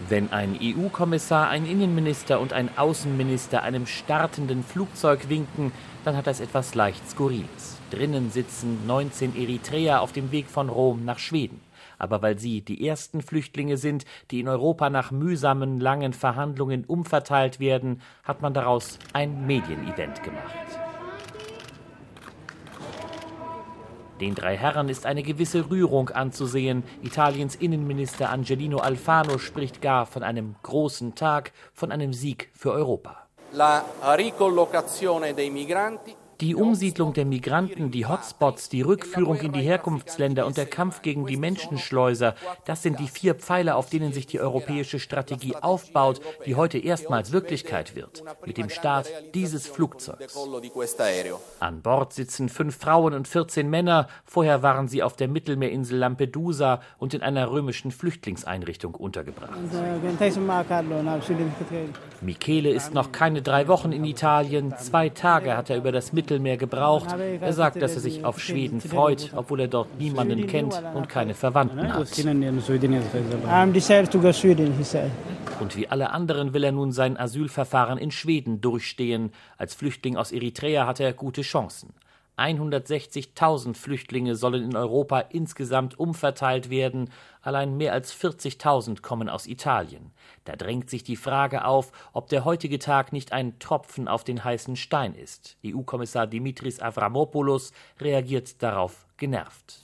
Wenn ein EU-Kommissar, ein Innenminister und ein Außenminister einem startenden Flugzeug winken, dann hat das etwas leicht Skurriles. Drinnen sitzen 19 Eritreer auf dem Weg von Rom nach Schweden. Aber weil sie die ersten Flüchtlinge sind, die in Europa nach mühsamen, langen Verhandlungen umverteilt werden, hat man daraus ein Medienevent gemacht. Den drei Herren ist eine gewisse Rührung anzusehen. Italiens Innenminister Angelino Alfano spricht gar von einem großen Tag, von einem Sieg für Europa. Die Umsiedlung der Migranten, die Hotspots, die Rückführung in die Herkunftsländer und der Kampf gegen die Menschenschleuser, das sind die 4 Pfeiler, auf denen sich die europäische Strategie aufbaut, die heute erstmals Wirklichkeit wird, mit dem Start dieses Flugzeugs. An Bord sitzen 5 Frauen und 14 Männer. Vorher waren sie auf der Mittelmeerinsel Lampedusa und in einer römischen Flüchtlingseinrichtung untergebracht. Michele ist noch keine 3 Wochen in Italien. 2 Tage hat er über das Mittelmeer gebraucht. Er sagt, dass er sich auf Schweden freut, obwohl er dort niemanden kennt und keine Verwandten hat. Und wie alle anderen will er nun sein Asylverfahren in Schweden durchstehen. Als Flüchtling aus Eritrea hat er gute Chancen. 160.000 Flüchtlinge sollen in Europa insgesamt umverteilt werden. Allein mehr als 40.000 kommen aus Italien. Da drängt sich die Frage auf, ob der heutige Tag nicht ein Tropfen auf den heißen Stein ist. EU-Kommissar Dimitris Avramopoulos reagiert darauf genervt.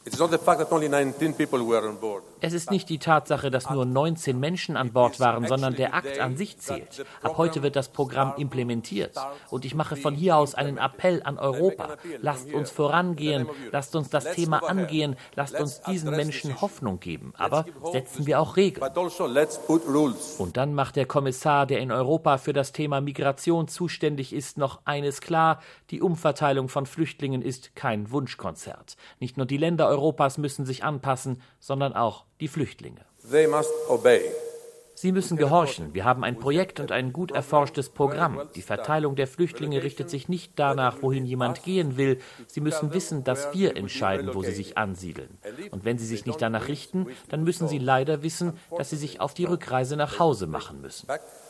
Es ist nicht die Tatsache, dass nur 19 Menschen an Bord waren, sondern der Akt an sich zählt. Ab heute wird das Programm implementiert. Und ich mache von hier aus einen Appell an Europa. Lasst uns vorangehen, lasst uns das Thema angehen, lasst uns diesen Menschen Hoffnung geben. Aber setzen wir auch Regeln. Und dann macht der Kommissar, der in Europa für das Thema Migration zuständig ist, noch eines klar: Die Umverteilung von Flüchtlingen ist kein Wunschkonzert. Nicht nur die Länder Europas müssen sich anpassen, sondern auch die Flüchtlinge. Sie müssen gehorchen. Wir haben ein Projekt und ein gut erforschtes Programm. Die Verteilung der Flüchtlinge richtet sich nicht danach, wohin jemand gehen will. Sie müssen wissen, dass wir entscheiden, wo sie sich ansiedeln. Und wenn sie sich nicht danach richten, dann müssen sie leider wissen, dass sie sich auf die Rückreise nach Hause machen müssen.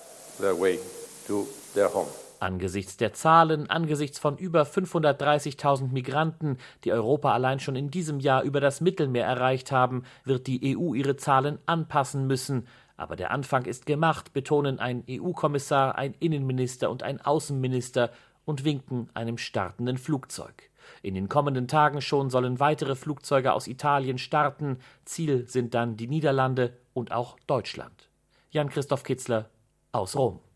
Angesichts der Zahlen, angesichts von über 530.000 Migranten, die Europa allein schon in diesem Jahr über das Mittelmeer erreicht haben, wird die EU ihre Zahlen anpassen müssen. Aber der Anfang ist gemacht, betonen ein EU-Kommissar, ein Innenminister und ein Außenminister und winken einem startenden Flugzeug. In den kommenden Tagen schon sollen weitere Flugzeuge aus Italien starten. Ziel sind dann die Niederlande und auch Deutschland. Jan-Christoph Kitzler aus Rom.